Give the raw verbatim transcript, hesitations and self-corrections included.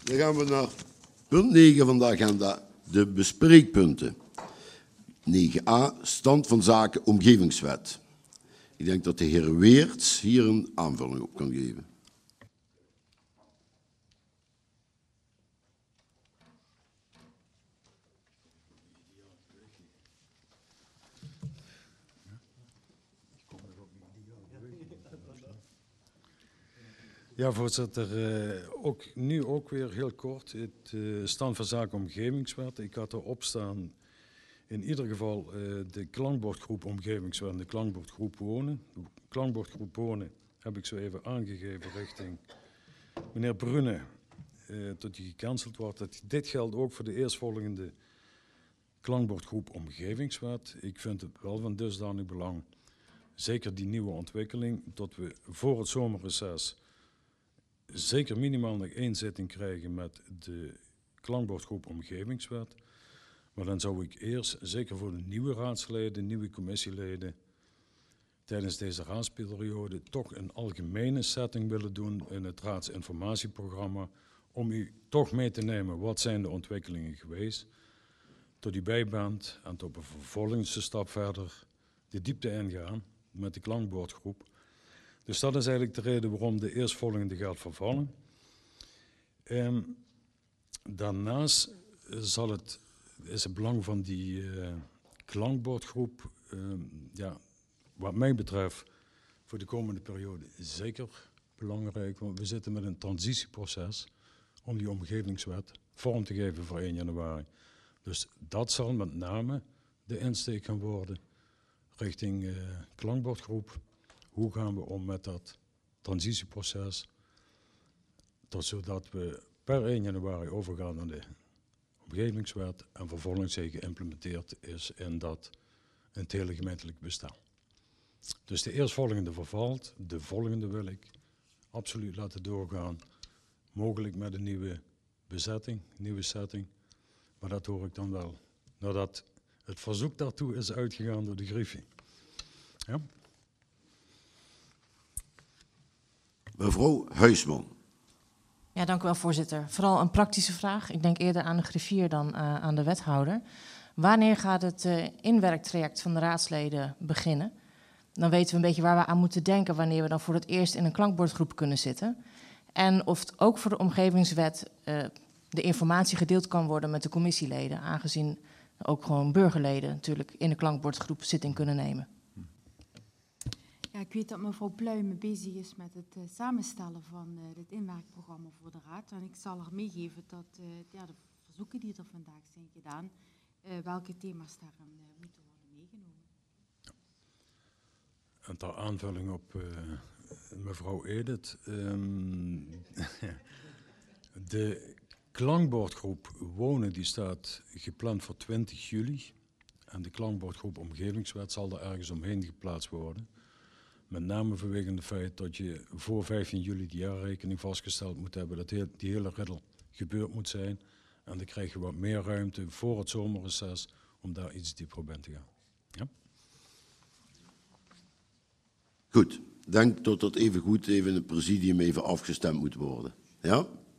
Dan gaan we naar punt negen van de agenda, de bespreekpunten. negen a, stand van zaken omgevingswet. Ik denk dat de heer Weerts hier een aanvulling op kan geven. Ja, voorzitter. Uh, ook, nu ook weer heel kort. Het uh, stand van zaken omgevingswet. Ik had erop staan in ieder geval uh, de klankbordgroep omgevingswet en de klankbordgroep wonen. De klankbordgroep wonen heb ik zo even aangegeven richting meneer Brune, uh, tot die gecanceld wordt. Dat, dit geldt ook voor de eerstvolgende klankbordgroep omgevingswet. Ik vind het wel van dusdanig belang, zeker die nieuwe ontwikkeling, dat we voor het zomerreces zeker minimaal nog één zitting krijgen met de klankbordgroep omgevingswet. Maar dan zou ik eerst, zeker voor de nieuwe raadsleden, nieuwe commissieleden, tijdens deze raadsperiode toch een algemene setting willen doen in het raadsinformatieprogramma, om u toch mee te nemen wat zijn de ontwikkelingen geweest, tot u bij bent en tot op een vervolgende stap verder de diepte ingaan met de klankbordgroep. Dus dat is eigenlijk de reden waarom de eerstvolgende gaat vervallen. Um, daarnaast zal het, is het belang van die uh, klankbordgroep, um, ja, wat mij betreft, voor de komende periode zeker belangrijk. Want we zitten met een transitieproces om die omgevingswet vorm te geven voor één januari. Dus dat zal met name de insteek gaan worden richting uh, klankbordgroep. Hoe gaan we om met dat transitieproces, tot zodat we per één januari overgaan naar de omgevingswet en vervolgens geïmplementeerd is in dat in het hele gemeentelijk bestaan. Dus de eerstvolgende vervalt, de volgende wil ik absoluut laten doorgaan, mogelijk met een nieuwe bezetting, nieuwe setting, maar dat hoor ik dan wel, nadat het verzoek daartoe is uitgegaan door de Griffie. Ja? Mevrouw Huisman. Ja, dank u wel, voorzitter. Vooral een praktische vraag. Ik denk eerder aan de griffier dan uh, aan de wethouder. Wanneer gaat het uh, inwerktraject van de raadsleden beginnen? Dan weten we een beetje waar we aan moeten denken wanneer we dan voor het eerst in een klankbordgroep kunnen zitten. En of het ook voor de omgevingswet uh, de informatie gedeeld kan worden met de commissieleden, aangezien ook gewoon burgerleden natuurlijk in de klankbordgroep zitting kunnen nemen. Ja, ik weet dat mevrouw Pluijmen bezig is met het uh, samenstellen van uh, dit inwerkprogramma voor de Raad. En ik zal haar meegeven dat uh, ja, de verzoeken die er vandaag zijn gedaan, uh, welke thema's daarin uh, moeten worden meegenomen. En ter aanvulling op uh, mevrouw Edith. Um, de klankbordgroep wonen die staat gepland voor twintig juli. En de klankbordgroep omgevingswet zal er ergens omheen geplaatst worden. Met name vanwege het feit dat je voor vijftien juli de jaarrekening vastgesteld moet hebben, dat die, die hele riddel gebeurd moet zijn. En dan krijg je wat meer ruimte voor het zomerreces om daar iets dieper op in te gaan. Ja? Goed, ik denk dat dat even goed even in het presidium even afgestemd moet worden. Ja?